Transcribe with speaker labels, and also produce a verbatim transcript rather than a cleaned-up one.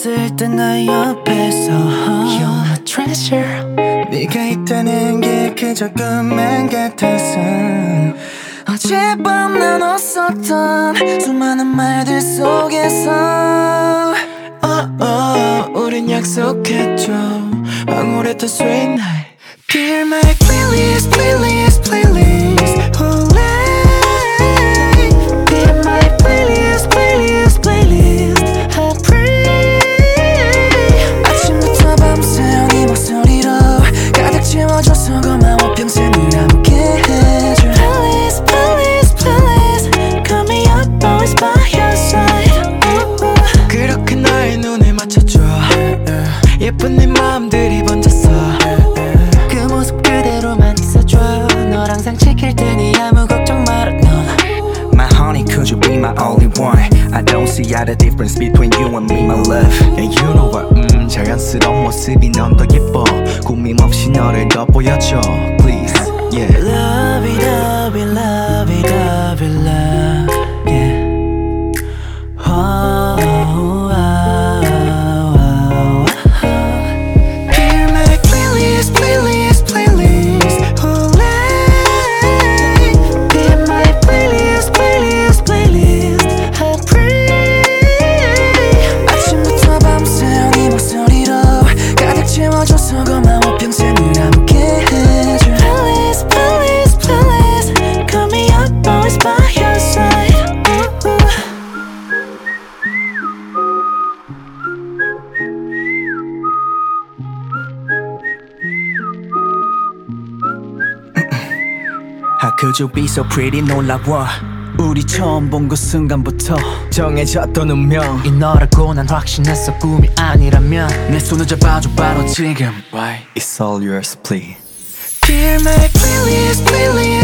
Speaker 1: 없을 때 나 옆에서
Speaker 2: You're my treasure.
Speaker 1: 네가 있다는 게 그저 꿈만 같아서 어젯밤 나눴었던 수많은 말들 속에서 oh, oh, 우린 약속했죠 황홀했던 sweet night. Be my playlist, playlist, playlist. Olay. Be my playlist, playlist, playlist. I pray. 아침부터 밤새 네 목소리로 가득 채워줘서 고마워 평생을 함께 해줘. Playlist, playlist, playlist. Call me up always by your side. Ooh. 그렇게 나의 눈에 맞춰줘. 예쁜 네 마음들이 번졌어. 그 모습 그대로만 있어줘. 널 항상 지킬 테니 아무 걱정 말아 넌.
Speaker 3: My honey, could you be my only one? I don't see out the difference between you and me, my love. And you know what? 음, 자연스러운 모습이 넌 더 예뻐. 고민 없이 너를 더 보여줘. Please, yeah.
Speaker 1: Love it, love it, love it, love it, love, yeah. Oh, oh, oh, oh, oh. Hear my playlist, playlist, playlist. Olay. Hear my playlist, playlist, playlist. I pray. 아침부터 밤새 네 목소리로 가득 채워줘서 고마워 평생을 함께 해줘. Playlist, playlist, playlist. Call me up always by your side. Ooh.
Speaker 3: How could you be so pretty 놀라워.
Speaker 1: 우리 처음 본 그 순간부터
Speaker 3: 정해졌던 운명.
Speaker 2: 이 너라고 난 확신했어 꿈이 아니라면.
Speaker 1: 내 손을 잡아줘 바로 지금.
Speaker 3: Why? It's all yours, please.
Speaker 1: Hear my playlist, playlist.